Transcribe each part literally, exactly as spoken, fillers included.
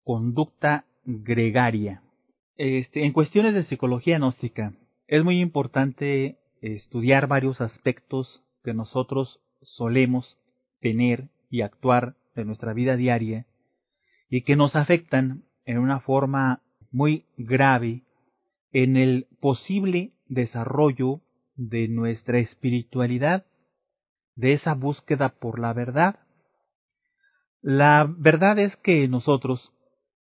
conducta gregaria. Este, en cuestiones de psicología gnóstica, es muy importante estudiar varios aspectos que nosotros solemos tener y actuar en nuestra vida diaria y que nos afectan en una forma muy grave en el posible desarrollo de nuestra espiritualidad, de esa búsqueda por la verdad. La verdad es que nosotros,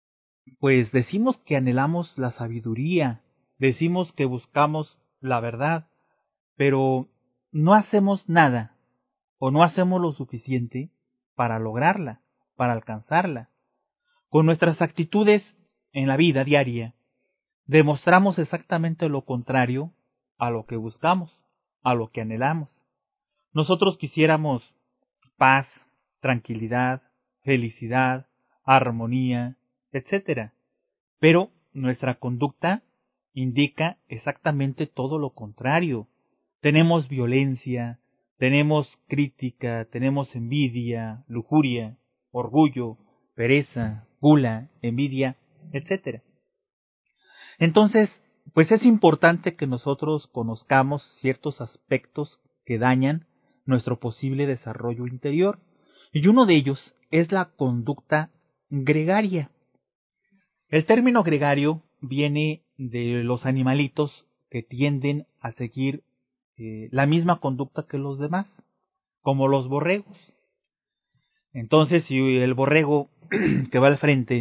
pues decimos que anhelamos la sabiduría, decimos que buscamos la verdad, pero no hacemos nada o no hacemos lo suficiente para lograrla, para alcanzarla. Con nuestras actitudes en la vida diaria, demostramos exactamente lo contrario a lo que buscamos, a lo que anhelamos. Nosotros quisiéramos paz, tranquilidad, felicidad, armonía, etcétera. Pero nuestra conducta indica exactamente todo lo contrario. Tenemos violencia, tenemos crítica, tenemos envidia, lujuria, orgullo, pereza, gula, envidia, etcétera. Entonces, pues es importante que nosotros conozcamos ciertos aspectos que dañan nuestro posible desarrollo interior, y uno de ellos es la conducta gregaria. El término gregario viene de los animalitos que tienden a seguir eh, la misma conducta que los demás, como los borregos. Entonces, si el borrego que va al frente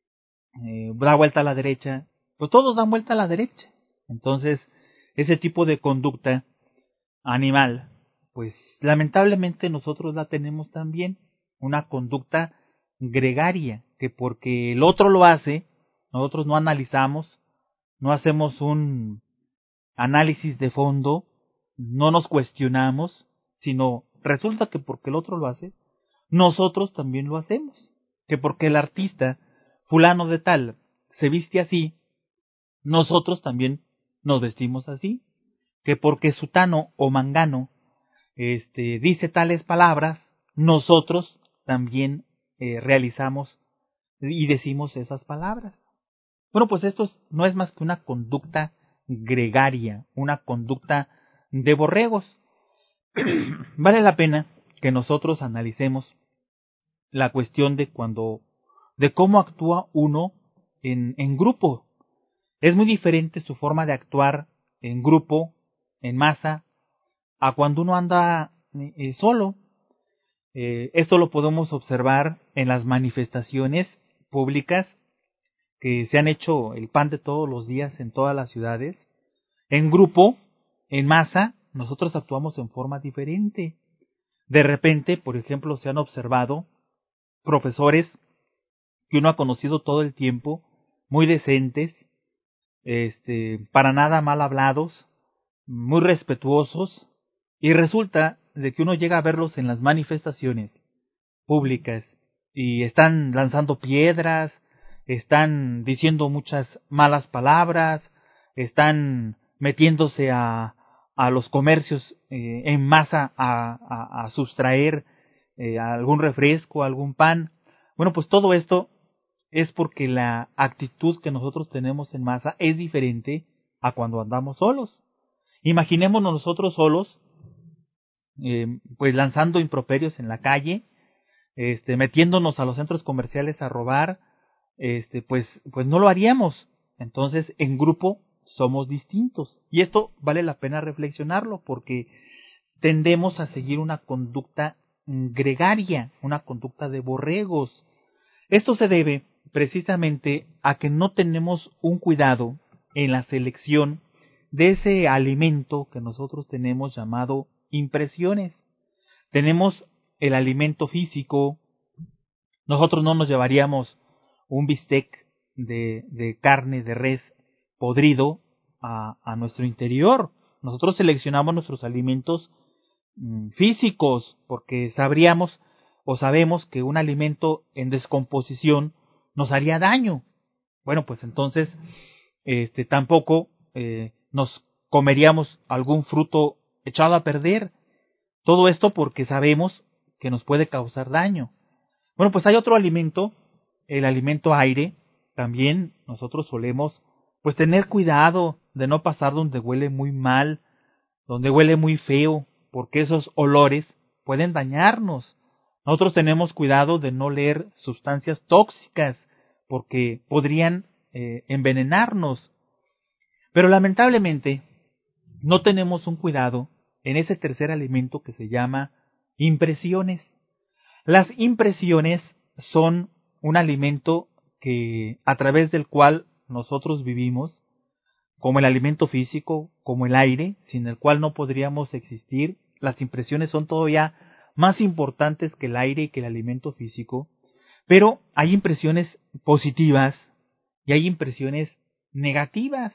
eh, da vuelta a la derecha, pues todos dan vuelta a la derecha. Entonces, ese tipo de conducta animal, pues lamentablemente nosotros la tenemos también, una conducta gregaria, que porque el otro lo hace, nosotros no analizamos, no hacemos un análisis de fondo, no nos cuestionamos, sino resulta que porque el otro lo hace, nosotros también lo hacemos, que porque el artista fulano de tal se viste así, nosotros también nos vestimos así, que porque sutano o mangano este, dice tales palabras, nosotros también eh, realizamos y decimos esas palabras. Bueno, pues esto no es más que una conducta gregaria, una conducta de borregos. Vale la pena que nosotros analicemos la cuestión de cuando, de cómo actúa uno en, en grupo. Es muy diferente su forma de actuar en grupo, en masa, a cuando uno anda eh, solo. Eh, esto lo podemos observar en las manifestaciones públicas que se han hecho el pan de todos los días en todas las ciudades. En grupo, en masa, nosotros actuamos en forma diferente. De repente, por ejemplo, se han observado profesores que uno ha conocido todo el tiempo, muy decentes, este, para nada mal hablados, muy respetuosos, y resulta de que uno llega a verlos en las manifestaciones públicas y están lanzando piedras, están diciendo muchas malas palabras, están metiéndose a, a los comercios eh, en masa a, a, a sustraer eh, algún refresco, algún pan. Bueno, pues todo esto es porque la actitud que nosotros tenemos en masa es diferente a cuando andamos solos. Imaginémonos nosotros solos, eh, pues lanzando improperios en la calle, este, metiéndonos a los centros comerciales a robar, este, pues, pues no lo haríamos. Entonces, en grupo somos distintos. Y esto vale la pena reflexionarlo porque tendemos a seguir una conducta gregaria, una conducta de borregos. Esto se debe precisamente a que no tenemos un cuidado en la selección de ese alimento que nosotros tenemos llamado impresiones. Tenemos el alimento físico. Nosotros no nos llevaríamos un bistec de, de carne de res podrido a, a nuestro interior. Nosotros seleccionamos nuestros alimentos mm, físicos porque sabríamos o sabemos que un alimento en descomposición nos haría daño. Bueno, pues entonces este tampoco eh, nos comeríamos algún fruto echado a perder. Todo esto porque sabemos que nos puede causar daño. Bueno, pues hay otro alimento el alimento aire, también nosotros solemos pues tener cuidado de no pasar donde huele muy mal, donde huele muy feo, porque esos olores pueden dañarnos. Nosotros tenemos cuidado de no leer sustancias tóxicas, porque podrían eh, envenenarnos. Pero lamentablemente no tenemos un cuidado en ese tercer alimento que se llama impresiones. Las impresiones son un alimento que a través del cual nosotros vivimos, como el alimento físico, como el aire, sin el cual no podríamos existir. Las impresiones son todavía más importantes que el aire y que el alimento físico, pero hay impresiones positivas y hay impresiones negativas.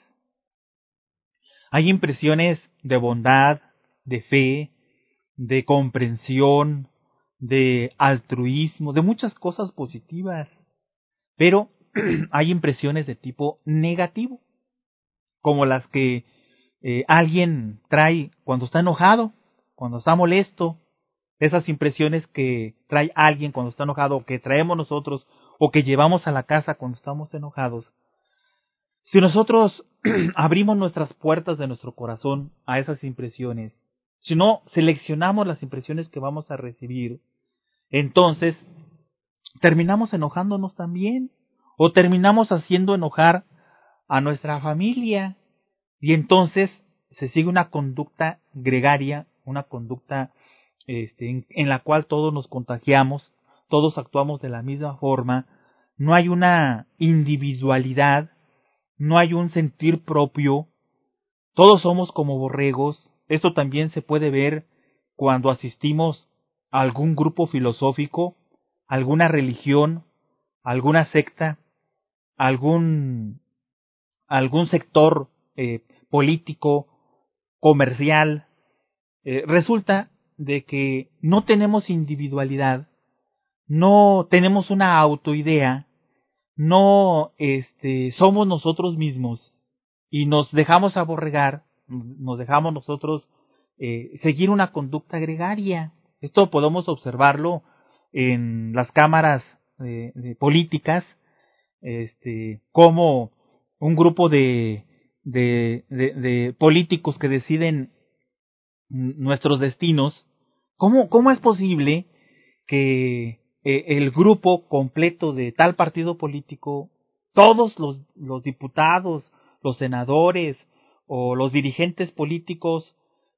Hay impresiones de bondad, de fe, de comprensión, de altruismo, de muchas cosas positivas, pero hay impresiones de tipo negativo, como las que eh, alguien trae cuando está enojado, cuando está molesto, esas impresiones que trae alguien cuando está enojado, o que traemos nosotros, o que llevamos a la casa cuando estamos enojados. Si nosotros abrimos nuestras puertas de nuestro corazón a esas impresiones, si no seleccionamos las impresiones que vamos a recibir, entonces terminamos enojándonos también, o terminamos haciendo enojar a nuestra familia, y entonces se sigue una conducta gregaria, una conducta este, en, en la cual todos nos contagiamos, todos actuamos de la misma forma, no hay una individualidad, no hay un sentir propio, todos somos como borregos. Esto también se puede ver cuando asistimos a algún grupo filosófico, alguna religión, alguna secta, algún, algún sector eh, político, comercial. Eh, resulta de que no tenemos individualidad, no tenemos una autoidea, no este, somos nosotros mismos y nos dejamos aborregar, nos dejamos nosotros eh, seguir una conducta gregaria. Esto podemos observarlo en las cámaras eh, de políticas, este, como un grupo de, de, de, de políticos que deciden nuestros destinos. ¿Cómo, cómo es posible que eh, el grupo completo de tal partido político, todos los, los diputados, los senadores o los dirigentes políticos,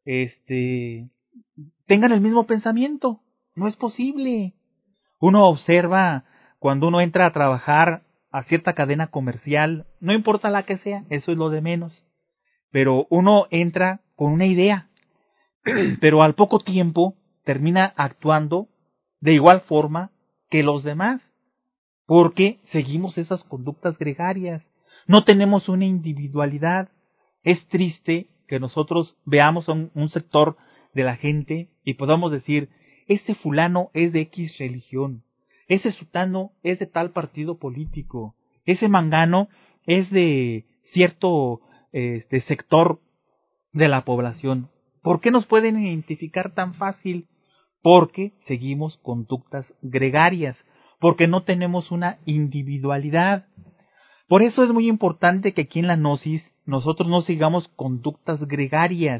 este, tengan el mismo pensamiento? No es posible. Uno observa cuando uno entra a trabajar a cierta cadena comercial, no importa la que sea, eso es lo de menos, pero uno entra con una idea, pero al poco tiempo termina actuando de igual forma que los demás, porque seguimos esas conductas gregarias, no tenemos una individualidad. Es triste que nosotros veamos a un, un sector de la gente y podamos decir, ese fulano es de X religión, ese sutano es de tal partido político, ese mangano es de cierto este, sector de la población. ¿Por qué nos pueden identificar tan fácil? Porque seguimos conductas gregarias, porque no tenemos una individualidad. Por eso es muy importante que aquí en la Gnosis nosotros no sigamos conductas gregarias,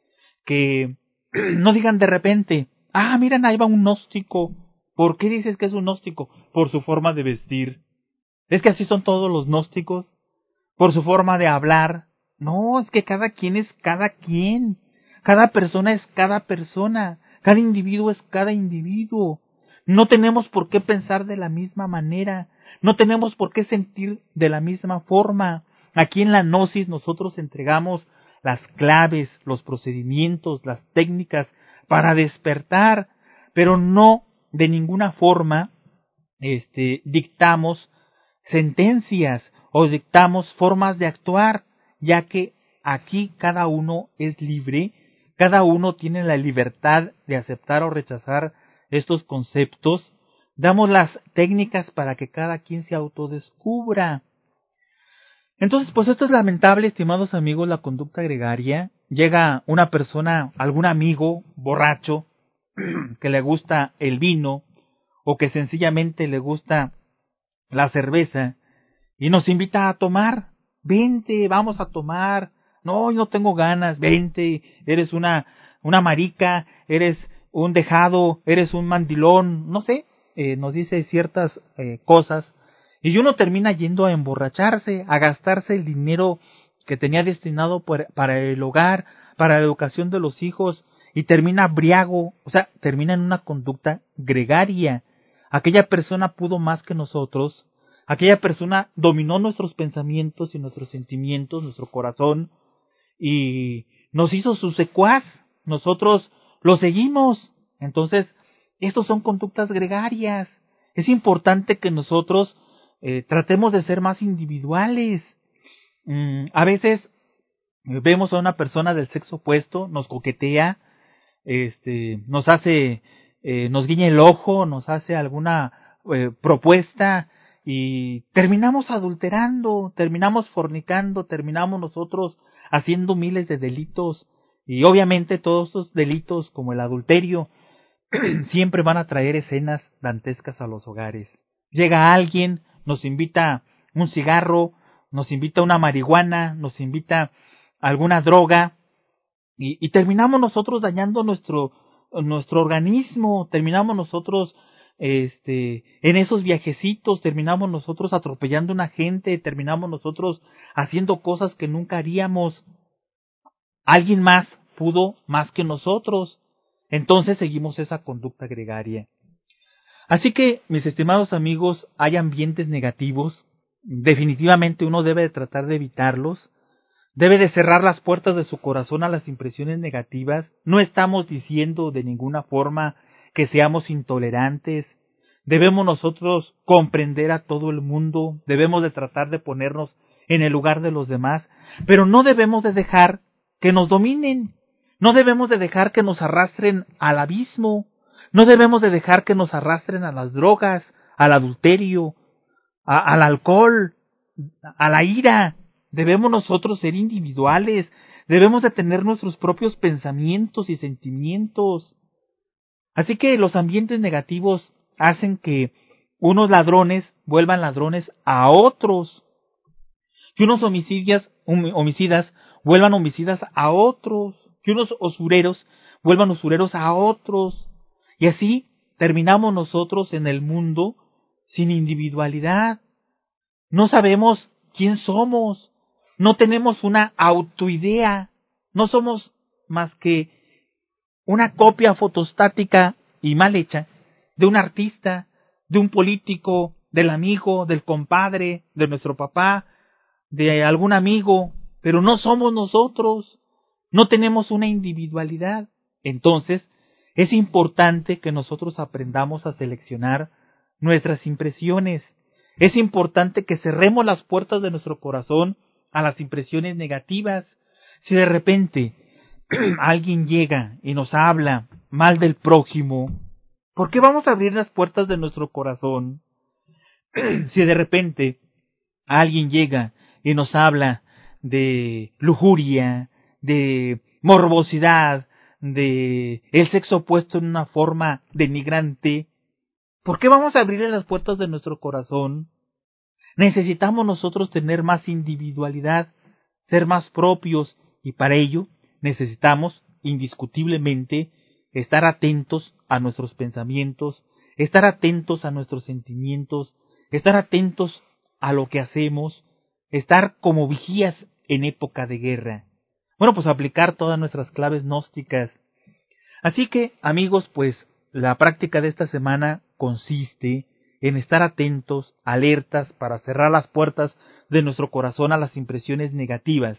que no digan de repente, ah, miren, ahí va un gnóstico. ¿Por qué dices que es un gnóstico? Por su forma de vestir. Es que así son todos los gnósticos, por su forma de hablar. No, es que cada quien es cada quien. Cada persona es cada persona. Cada individuo es cada individuo. No tenemos por qué pensar de la misma manera. No tenemos por qué sentir de la misma forma. Aquí en la Gnosis nosotros entregamos las claves, los procedimientos, las técnicas para despertar, pero no de ninguna forma este, dictamos sentencias o dictamos formas de actuar, ya que aquí cada uno es libre, cada uno tiene la libertad de aceptar o rechazar estos conceptos. Damos las técnicas para que cada quien se autodescubra. Entonces, pues esto es lamentable, estimados amigos, la conducta gregaria. Llega una persona, algún amigo borracho, que le gusta el vino, o que sencillamente le gusta la cerveza y nos invita a tomar. Vente, vamos a tomar. No, yo no tengo ganas. Vente, eres una, una marica, eres un dejado, eres un mandilón, no sé, eh, nos dice ciertas eh, cosas. Y uno termina yendo a emborracharse, a gastarse el dinero que tenía destinado por, para el hogar, para la educación de los hijos, y termina briago, o sea, termina en una conducta gregaria. Aquella persona pudo más que nosotros, aquella persona dominó nuestros pensamientos y nuestros sentimientos, nuestro corazón, y nos hizo su secuaz, nosotros lo seguimos. Entonces, estos son conductas gregarias. Es importante que nosotros eh, tratemos de ser más individuales. Mm, a veces vemos a una persona del sexo opuesto, nos coquetea, este, nos hace, eh, nos guiña el ojo, nos hace alguna eh, propuesta y terminamos adulterando, terminamos fornicando, terminamos nosotros haciendo miles de delitos y obviamente todos estos delitos como el adulterio siempre van a traer escenas dantescas a los hogares. Llega alguien, nos invita un cigarro, nos invita una marihuana, nos invita alguna droga y, y terminamos nosotros dañando nuestro nuestro organismo, terminamos nosotros este en esos viajecitos, terminamos nosotros atropellando a una gente, terminamos nosotros haciendo cosas que nunca haríamos. Alguien más pudo más que nosotros. Entonces seguimos esa conducta gregaria. Así que, mis estimados amigos, hay ambientes negativos. Definitivamente uno debe de tratar de evitarlos. Debe de cerrar las puertas de su corazón a las impresiones negativas. No estamos diciendo de ninguna forma que seamos intolerantes. Debemos nosotros comprender a todo el mundo. Debemos de tratar de ponernos en el lugar de los demás. Pero no debemos de dejar que nos dominen. No debemos de dejar que nos arrastren al abismo. No debemos de dejar que nos arrastren a las drogas, al adulterio, a, al alcohol, a la ira. Debemos nosotros ser individuales. Debemos de tener nuestros propios pensamientos y sentimientos. Así que los ambientes negativos hacen que unos ladrones vuelvan ladrones a otros. Que unos homicidas, homicidas vuelvan homicidas a otros. Que unos usureros vuelvan usureros a otros. Y así terminamos nosotros en el mundo sin individualidad. No sabemos quién somos. No tenemos una autoidea. No somos más que una copia fotostática y mal hecha de un artista, de un político, del amigo, del compadre, de nuestro papá, de algún amigo, pero no somos nosotros. No tenemos una individualidad. Entonces, es importante que nosotros aprendamos a seleccionar nuestras impresiones. Es importante que cerremos las puertas de nuestro corazón a las impresiones negativas. Si de repente alguien llega y nos habla mal del prójimo, ¿por qué vamos a abrir las puertas de nuestro corazón? Si de repente alguien llega y nos habla de lujuria, de morbosidad, de el sexo opuesto en una forma denigrante, ¿por qué vamos a abrirle las puertas de nuestro corazón? Necesitamos nosotros tener más individualidad, ser más propios, y para ello necesitamos indiscutiblemente estar atentos a nuestros pensamientos, estar atentos a nuestros sentimientos, estar atentos a lo que hacemos, estar como vigías en época de guerra. Bueno, pues aplicar todas nuestras claves gnósticas. Así que, amigos, pues la práctica de esta semana consiste en estar atentos, alertas, para cerrar las puertas de nuestro corazón a las impresiones negativas.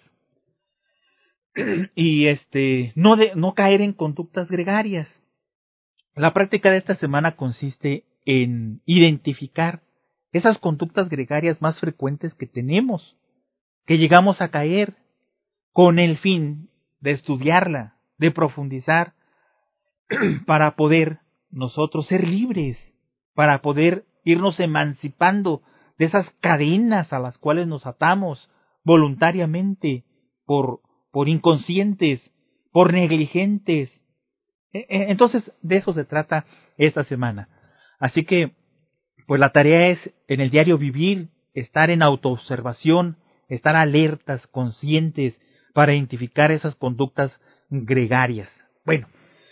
Y este, no, de, no caer en conductas gregarias. La práctica de esta semana consiste en identificar esas conductas gregarias más frecuentes que tenemos, que llegamos a caer, con el fin de estudiarla, de profundizar, para poder nosotros ser libres, para poder irnos emancipando de esas cadenas a las cuales nos atamos voluntariamente, por, por inconscientes, por negligentes. Entonces, de eso se trata esta semana. Así que pues la tarea es en el diario vivir, estar en autoobservación, estar alertas, conscientes, para identificar esas conductas gregarias. Bueno,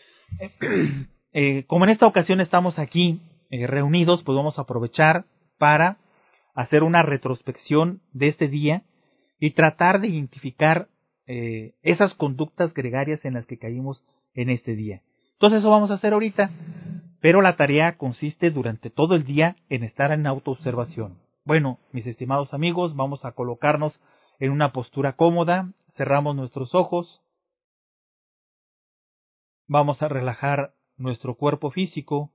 eh, como en esta ocasión estamos aquí eh, reunidos, pues vamos a aprovechar para hacer una retrospección de este día y tratar de identificar eh, esas conductas gregarias en las que caímos en este día. Entonces eso vamos a hacer ahorita, pero la tarea consiste durante todo el día en estar en autoobservación. Bueno, mis estimados amigos, vamos a colocarnos en una postura cómoda, cerramos nuestros ojos, vamos a relajar nuestro cuerpo físico,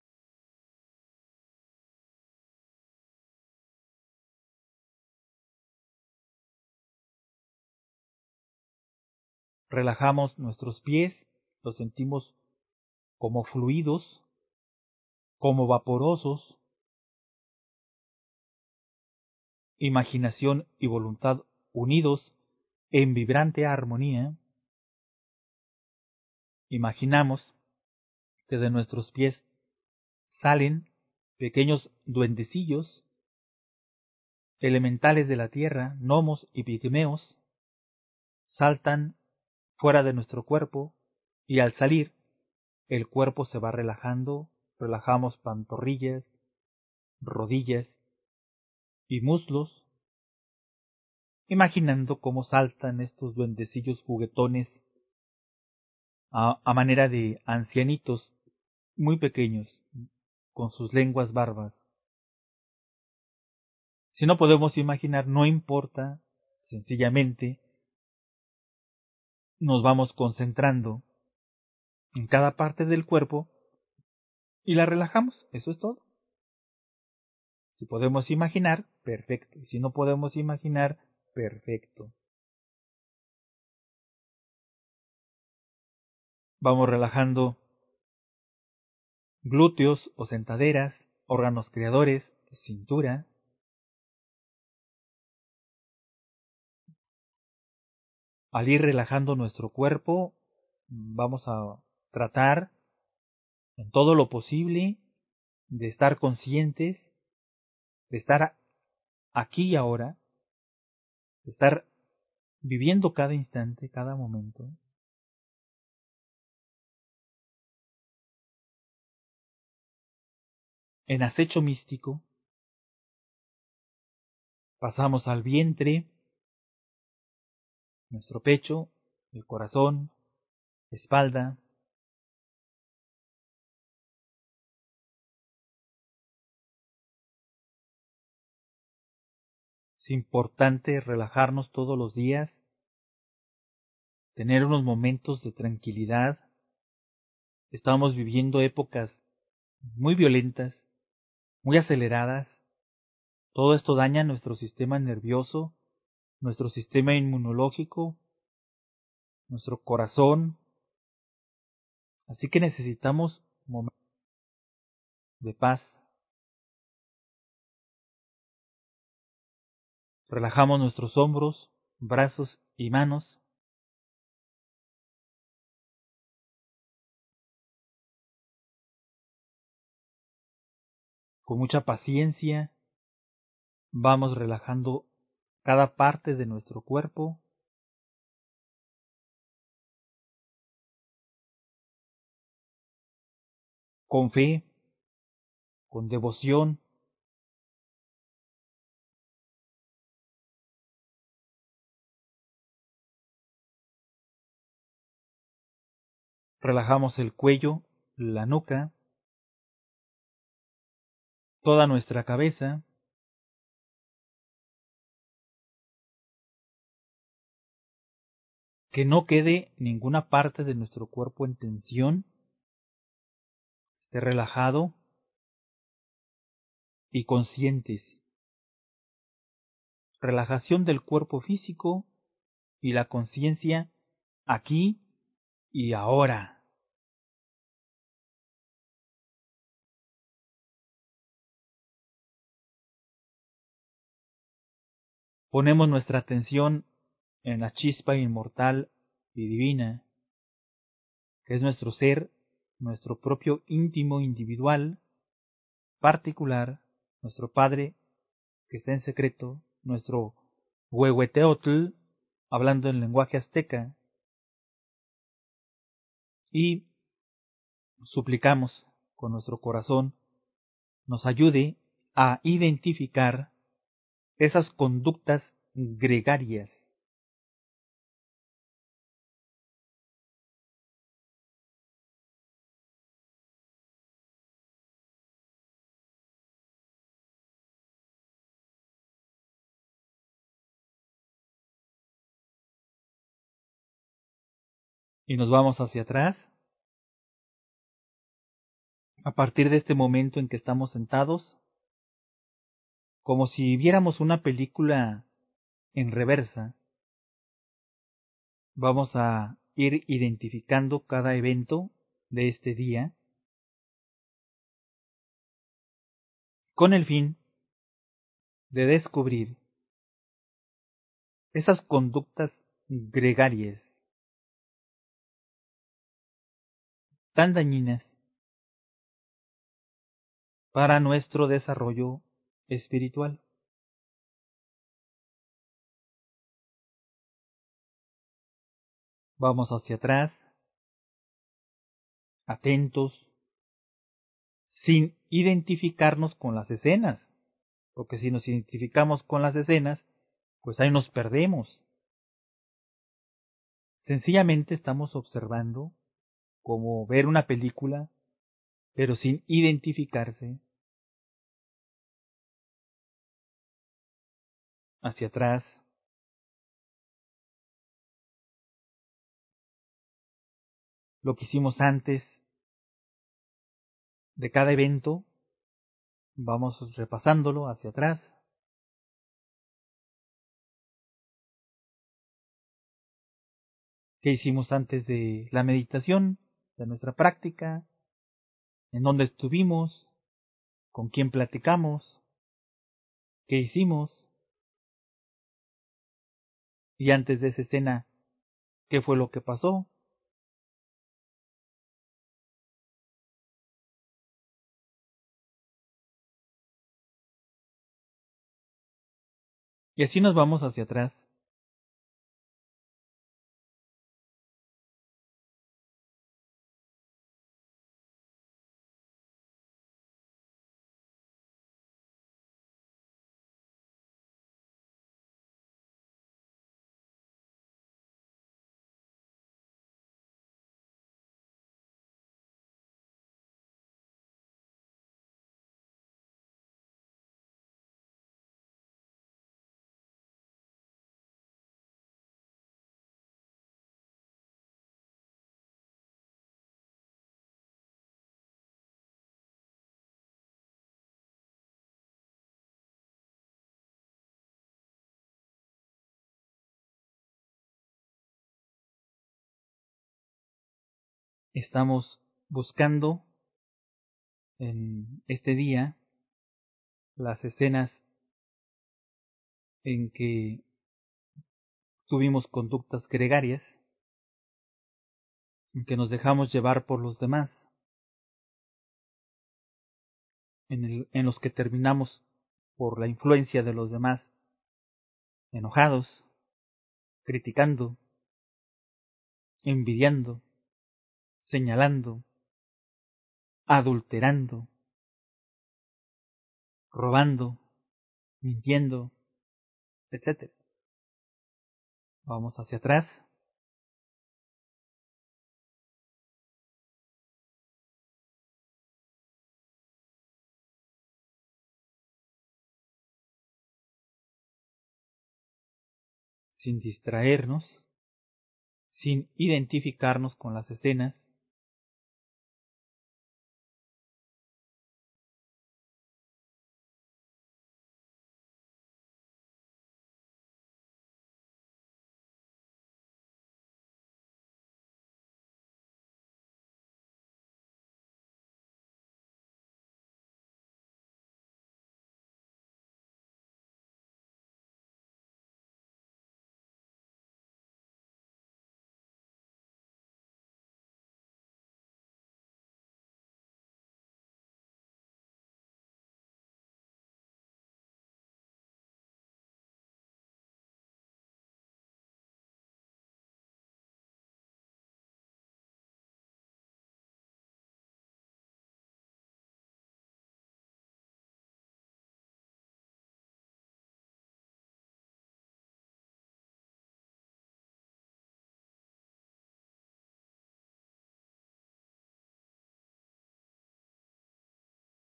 relajamos nuestros pies, los sentimos como fluidos, como vaporosos, imaginación y voluntad unidos en vibrante armonía. Imaginamos que de nuestros pies salen pequeños duendecillos, elementales de la tierra, gnomos y pigmeos, saltan fuera de nuestro cuerpo y al salir el cuerpo se va relajando, relajamos pantorrillas, rodillas y muslos, imaginando cómo saltan estos duendecillos juguetones a, a manera de ancianitos muy pequeños, con sus lenguas barbas. Si no podemos imaginar, no importa, sencillamente nos vamos concentrando en cada parte del cuerpo y la relajamos, eso es todo. Si podemos imaginar, perfecto. Y si no podemos imaginar, perfecto. Vamos relajando glúteos o sentaderas, órganos creadores, cintura. Al ir relajando nuestro cuerpo, vamos a tratar en todo lo posible de estar conscientes, de estar aquí y ahora, de estar viviendo cada instante, cada momento. En acecho místico, pasamos al vientre, nuestro pecho, el corazón, espalda. Es importante relajarnos todos los días, tener unos momentos de tranquilidad. Estamos viviendo épocas muy violentas, muy aceleradas. Todo esto daña nuestro sistema nervioso, nuestro sistema inmunológico, nuestro corazón. Así que necesitamos momentos de paz. Relajamos nuestros hombros, brazos y manos. Con mucha paciencia vamos relajando cada parte de nuestro cuerpo. Con fe, con devoción. Relajamos el cuello, la nuca, toda nuestra cabeza. Que no quede ninguna parte de nuestro cuerpo en tensión, esté relajado y conscientes. Relajación del cuerpo físico y la conciencia aquí y ahora. Ponemos nuestra atención en la chispa inmortal y divina, que es nuestro ser, nuestro propio íntimo individual, particular, nuestro Padre que está en secreto, nuestro Huehueteotl, hablando en lenguaje azteca, y suplicamos con nuestro corazón nos ayude a identificar esas conductas gregarias. Y nos vamos hacia atrás. A partir de este momento en que estamos sentados, como si viéramos una película en reversa, vamos a ir identificando cada evento de este día con el fin de descubrir esas conductas gregarias tan dañinas para nuestro desarrollo espiritual. Vamos hacia atrás, atentos, sin identificarnos con las escenas, porque si nos identificamos con las escenas, pues ahí nos perdemos. Sencillamente estamos observando como ver una película, pero sin identificarse. Hacia atrás, lo que hicimos antes de cada evento, vamos repasándolo hacia atrás. ¿Qué hicimos antes de la meditación, de nuestra práctica? ¿En dónde estuvimos? ¿Con quién platicamos? ¿Qué hicimos? Y antes de esa escena, ¿qué fue lo que pasó? Y así nos vamos hacia atrás. Estamos buscando en este día las escenas en que tuvimos conductas gregarias, en que nos dejamos llevar por los demás, en, el, en los que terminamos por la influencia de los demás, enojados, criticando, envidiando, señalando, adulterando, robando, mintiendo, etcétera. Vamos hacia atrás. Sin distraernos, sin identificarnos con las escenas.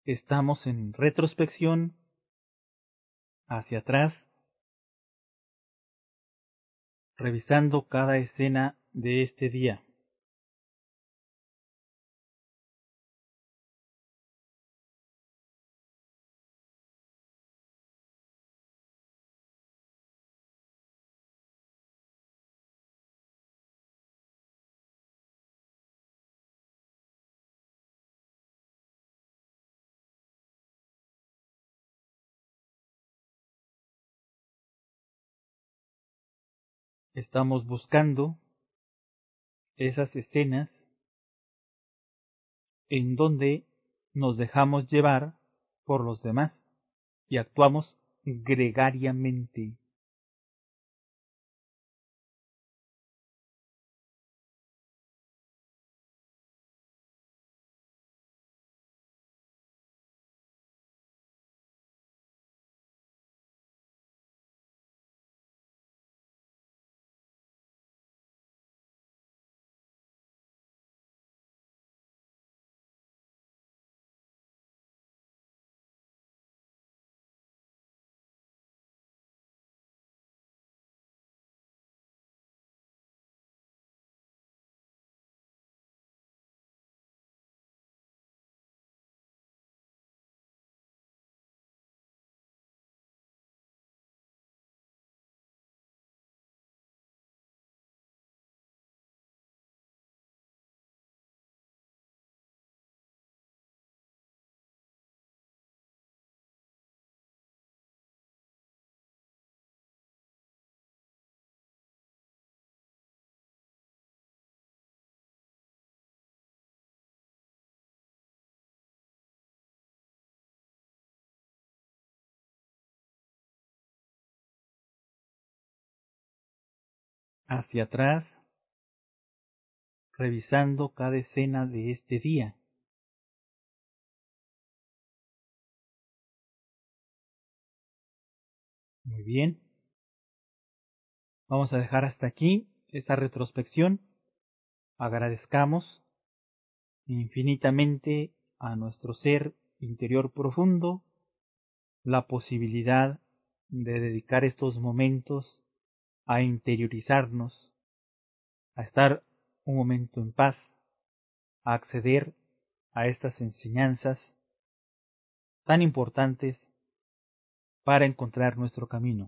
Estamos en retrospección, hacia atrás, revisando cada escena de este día. Estamos buscando esas escenas en donde nos dejamos llevar por los demás y actuamos gregariamente. Hacia atrás, revisando cada escena de este día. Muy bien. Vamos a dejar hasta aquí esta retrospección. Agradezcamos infinitamente a nuestro ser interior profundo la posibilidad de dedicar estos momentos a interiorizarnos, a estar un momento en paz, a acceder a estas enseñanzas tan importantes para encontrar nuestro camino.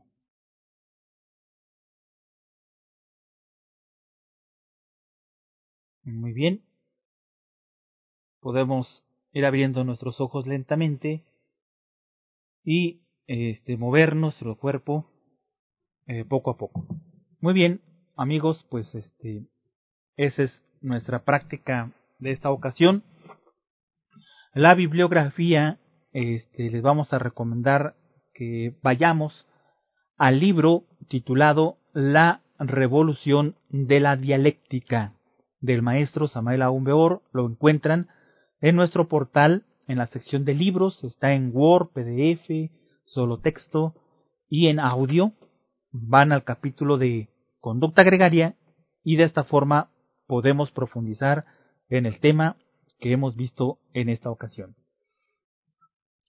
Muy bien, podemos ir abriendo nuestros ojos lentamente y este, mover nuestro cuerpo eh, poco a poco. Muy bien, amigos, pues este, esa es nuestra práctica de esta ocasión. La bibliografía, este, les vamos a recomendar que vayamos al libro titulado La Revolución de la Dialéctica del maestro Samael Aún Weor. Lo encuentran en nuestro portal, en la sección de libros, está en Word, P D F, solo texto y en audio. Van al capítulo de conducta gregaria y de esta forma podemos profundizar en el tema que hemos visto en esta ocasión.